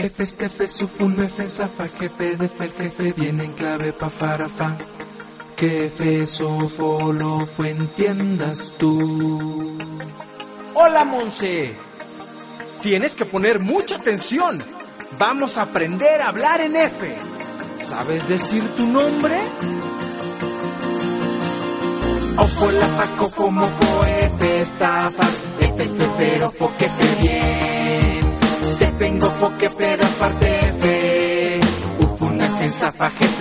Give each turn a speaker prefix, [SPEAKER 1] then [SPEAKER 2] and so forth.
[SPEAKER 1] F, estefe, sufun, F, zafa, jefe, defe, el jefe, viene en clave, pa, para, fa. Que F, sofo, lo, fue, entiendas tú.
[SPEAKER 2] Hola, Monse. Tienes que poner mucha atención. Vamos a aprender a hablar en F. ¿Sabes decir tu nombre?
[SPEAKER 1] Ojo, la, fa, coco, moco, F, estafas, F, estefero, fo, que fe, bien. Te vengo, fo, que pero aparte F, ufuna, en zafa, jefe.